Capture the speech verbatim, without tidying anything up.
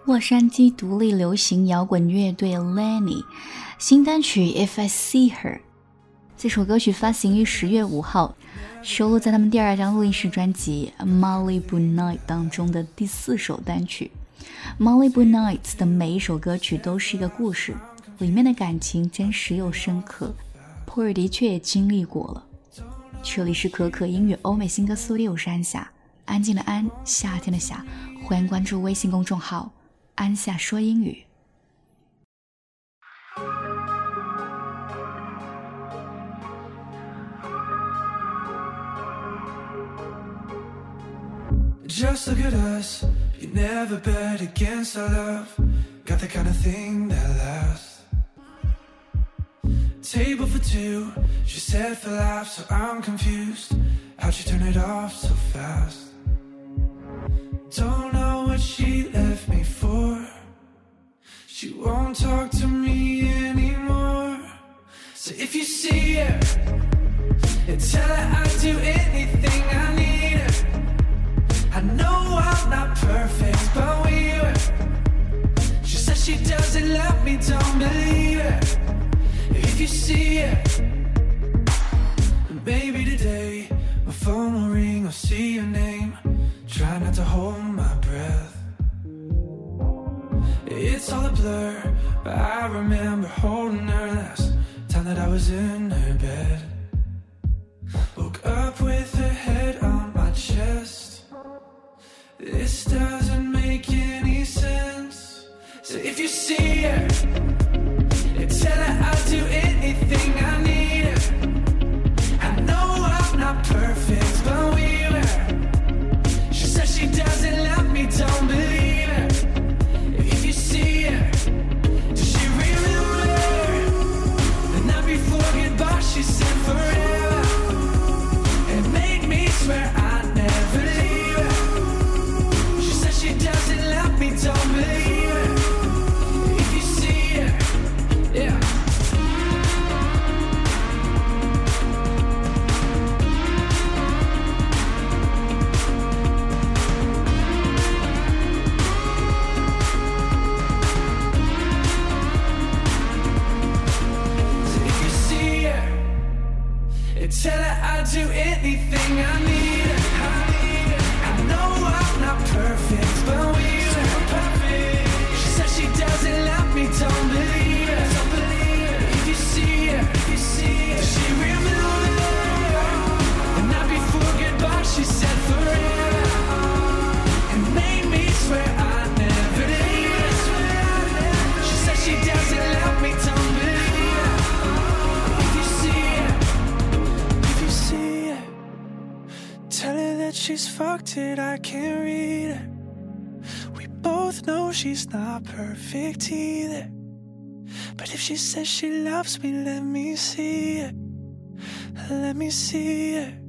洛杉矶独立流行摇滚乐队 Lenny 新单曲 If I See Her。 这首歌曲发行于十月五号，收录在他们第二张录音室专辑 Malibu Night 当中的第四首单曲。 Malibu Nights 的每一首歌曲都是一个故事，里面的感情真实又深刻，普尔的确也经历过了。这里是可可音乐欧美新歌速六山下，安静的安，夏天的夏，欢迎关注微信公众号安夏说英语。 Just look at us, you never bet against our love. Got the kind of thing that lasts. Table for two, she said for life, so I'm confused. How'd she turn it off so fast? Don't know what she left me for. She won't talk to me anymore. So if you see her, tell her I'd do anything I need her. I know I'm not perfect, but we were. She says she doesn't love me, don't believe her. If you see her, maybe today my phone will ring, I'll see your name. Try not to hold my breath. It's all a blur, but I remember holding her last time that I was in her bed. Woke up with her head on my chest. This doesn't make any sense. So if you see her, tell her I'll do anything I need her. I know I'm not perfect, but we were. She says she doesn't love me, don't believe her. If you see her, does she remember the night before goodbye she said forever? It made me swear I'd never leave her. She says she doesn't love me, don't believe her. If you see her, yeah. Tell her I'd do anything I need her. I need her. I know I'm not perfect, but we were perfect. She says she doesn't love me, don't believe her. Don't believe her. If you see her, if you see her, does she remember the night before goodbye she said forever? It made me swear I'd never leave her. She says she doesn't love me, don't believe her. If you see her, tell her that she's fucked it, I can't read her. We both know she's not perfect either. But if she says she loves me, let me see her. Let me see her.